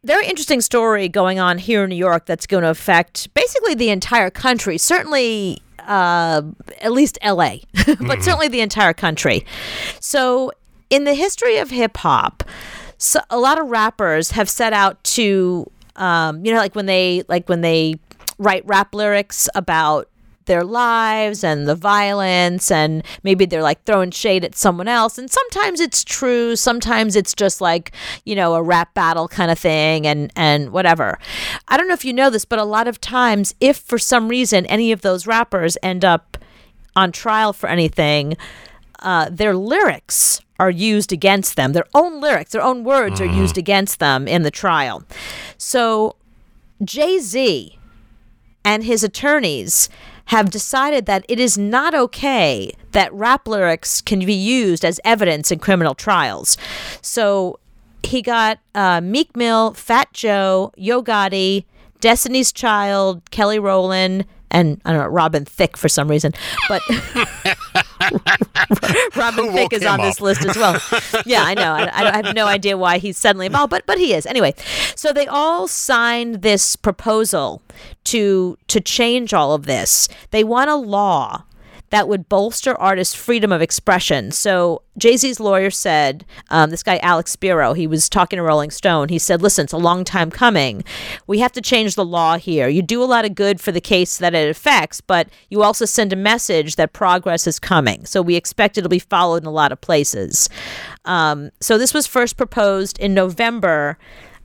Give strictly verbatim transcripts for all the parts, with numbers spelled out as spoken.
very interesting story going on here in New York that's going to affect basically the entire country, certainly uh, at least L A, but mm-hmm. certainly the entire country. So in the history of hip hop, so a lot of rappers have set out to, um, you know, like when they like when they write rap lyrics about their lives and the violence, and maybe they're like throwing shade at someone else, and sometimes it's true, sometimes it's just like, you know, a rap battle kind of thing, and and whatever. I don't know if you know this, but a lot of times, if for some reason any of those rappers end up on trial for anything, uh, their lyrics are used against them. Their own lyrics, their own words mm. are used against them in the trial. So Jay-Z and his attorneys have decided that it is not okay that rap lyrics can be used as evidence in criminal trials. So he got uh, Meek Mill, Fat Joe, Yo Gotti, Destiny's Child, Kelly Rowland, and I don't know, Robin Thicke for some reason. But Robin Thicke is on this list as well. Yeah, I know. I, I have no idea why he's suddenly involved, but but he is. Anyway, so they all signed this proposal to to change all of this. They want a law that would bolster artists' freedom of expression. So Jay-Z's lawyer said, um, this guy Alex Spiro, he was talking to Rolling Stone. He said, listen, it's a long time coming. We have to change the law here. You do a lot of good for the case that it affects, but you also send a message that progress is coming. So we expect it'll be followed in a lot of places. Um, so this was first proposed in November.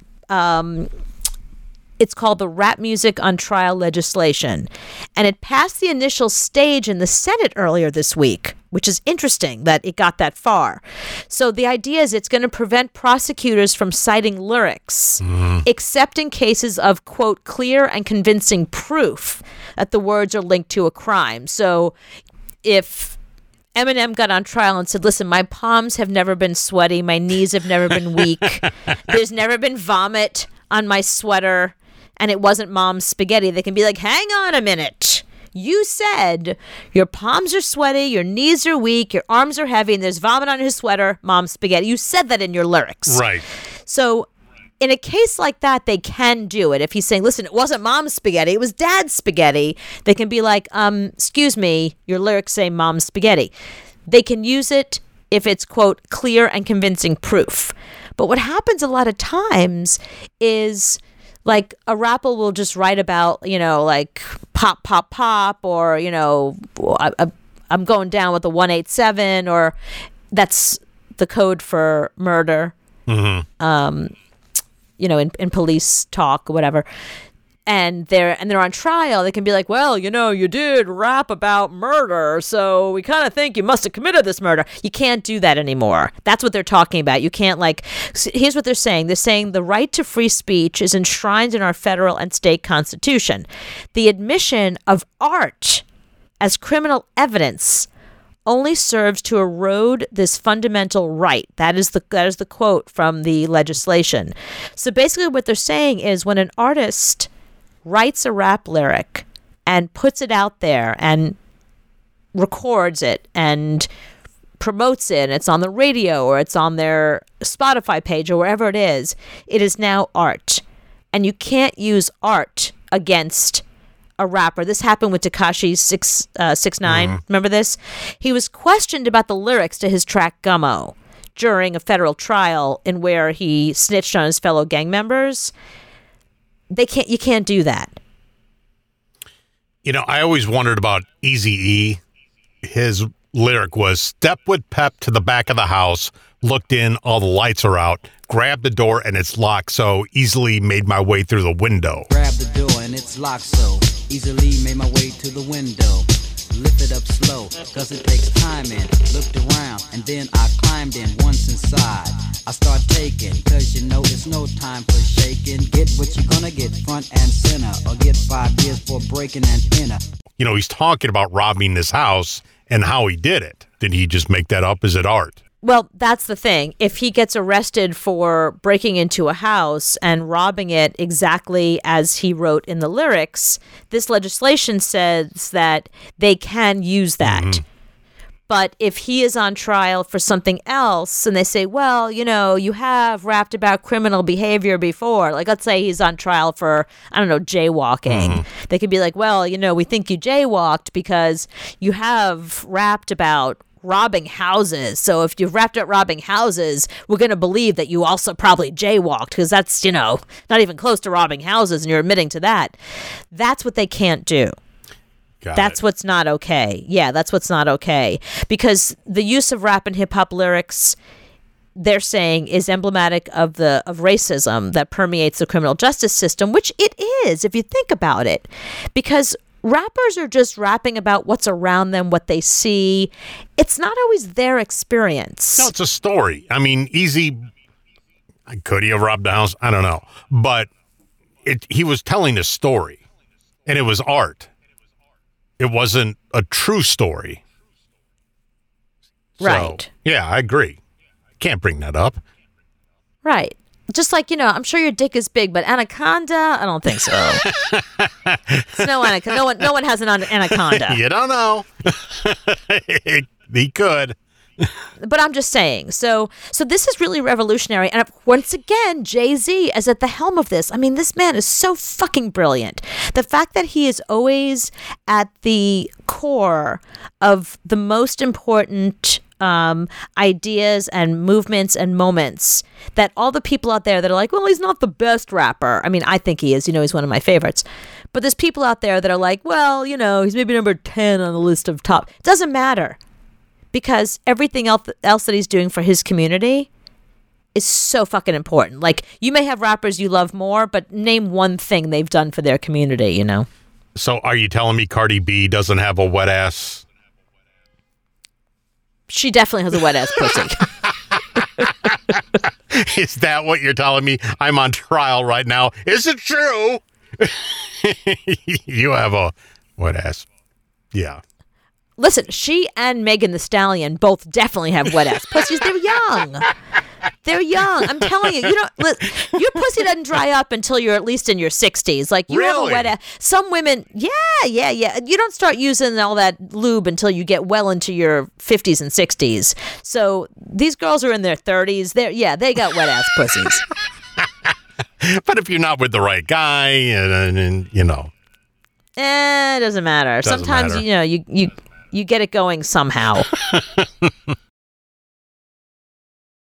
Um, It's called the Rap Music on Trial legislation, and it passed the initial stage in the Senate earlier this week, which is interesting that it got that far. So the idea is it's going to prevent prosecutors from citing lyrics, mm. except in cases of, quote, clear and convincing proof that the words are linked to a crime. So if Eminem got on trial and said, listen, my palms have never been sweaty, my knees have never been weak, there's never been vomit on my sweater, and it wasn't mom's spaghetti, they can be like, hang on a minute. You said your palms are sweaty, your knees are weak, your arms are heavy, and there's vomit on your sweater, mom's spaghetti. You said that in your lyrics. Right. So in a case like that, they can do it. If he's saying, listen, it wasn't mom's spaghetti, it was dad's spaghetti, they can be like, um, excuse me, your lyrics say mom's spaghetti. They can use it if it's, quote, clear and convincing proof. But what happens a lot of times is like a rapper will just write about, you know, like pop, pop, pop, or, you know, I, I, I'm going down with the one eight seven, or that's the code for murder, mm-hmm. um, you know, in, in police talk or whatever. And they're and they're on trial, they can be like, well, you know, you did rap about murder, so we kind of think you must have committed this murder. You can't do that anymore. That's what they're talking about. You can't, like, here's what they're saying. They're saying the right to free speech is enshrined in our federal and state constitution. The admission of art as criminal evidence only serves to erode this fundamental right. That is the that is the quote from the legislation. So basically what they're saying is when an artist writes a rap lyric and puts it out there and records it and promotes it, and it's on the radio or it's on their Spotify page or wherever it is, it is now art. And you can't use art against a rapper. This happened with Tekashi six uh, six nine. Mm. Remember this? He was questioned about the lyrics to his track Gummo during a federal trial in where he snitched on his fellow gang members. They can't. You can't do that. You know, I always wondered about Eazy-E. His lyric was, step with pep to the back of the house, looked in, all the lights are out, grabbed the door and it's locked, so easily made my way through the window. Grab the door and it's locked, so easily made my way to the window. Lift it up slow, cause it takes time and looked around, and then I climbed in once inside. I start taking, cause you know it's no time for shaking. Get what you're gonna get, front and center, or get five years for breaking and enter. You know, he's talking about robbing this house and how he did it. Did he just make that up? Is it art? Well, that's the thing. If he gets arrested for breaking into a house and robbing it exactly as he wrote in the lyrics, this legislation says that they can use that. Mm-hmm. But if he is on trial for something else and they say, well, you know, you have rapped about criminal behavior before, like let's say he's on trial for, I don't know, jaywalking. Mm-hmm. They could be like, well, you know, we think you jaywalked because you have rapped about robbing houses. So if you've rapped about robbing houses, we're going to believe that you also probably jaywalked because that's, you know, not even close to robbing houses and you're admitting to that. That's what they can't do. Got that's it. what's not okay. Yeah, that's what's not okay. Because the use of rap and hip hop lyrics, they're saying, is emblematic of the of racism that permeates the criminal justice system, which it is, if you think about it. Because rappers are just rapping about what's around them, what they see. It's not always their experience. No, it's a story. I mean, Easy, could he have robbed a house? I don't know. But it, he was telling a story, and it was art. It wasn't a true story. Right. So, yeah, I agree. Can't bring that up. Right. Just like, you know, I'm sure your dick is big, but anaconda? I don't think so. It's no anaconda. No one, no one has an anaconda. You don't know. He could. But I'm just saying. So so this is really revolutionary. And once again, Jay-Z is at the helm of this. I mean, this man is so fucking brilliant. The fact that he is always at the core of the most important um, ideas and movements and moments that all the people out there that are like, well, he's not the best rapper. I mean, I think he is. You know, he's one of my favorites. But there's people out there that are like, well, you know, he's maybe number ten on the list of top. It doesn't matter. Because everything else else that he's doing for his community is so fucking important. Like, you may have rappers you love more, but name one thing they've done for their community, you know? So are you telling me Cardi B doesn't have a wet ass? She definitely has a wet ass pussy. Is that what you're telling me? I'm on trial right now. Is it true? You have a wet ass. Yeah. Listen, she and Megan Thee Stallion both definitely have wet ass pussies. They're young. They're young. I'm telling you, you don't. Li- your pussy doesn't dry up until you're at least in your sixties. Like, you Really? have a wet ass. Some women, yeah, yeah, yeah. You don't start using all that lube until you get well into your fifties and sixties. So these girls are in their thirties. They're yeah, they got wet ass pussies. But if you're not with the right guy, and, and, and you know, Eh, it doesn't matter. Doesn't Sometimes matter. you know you you you get it going somehow.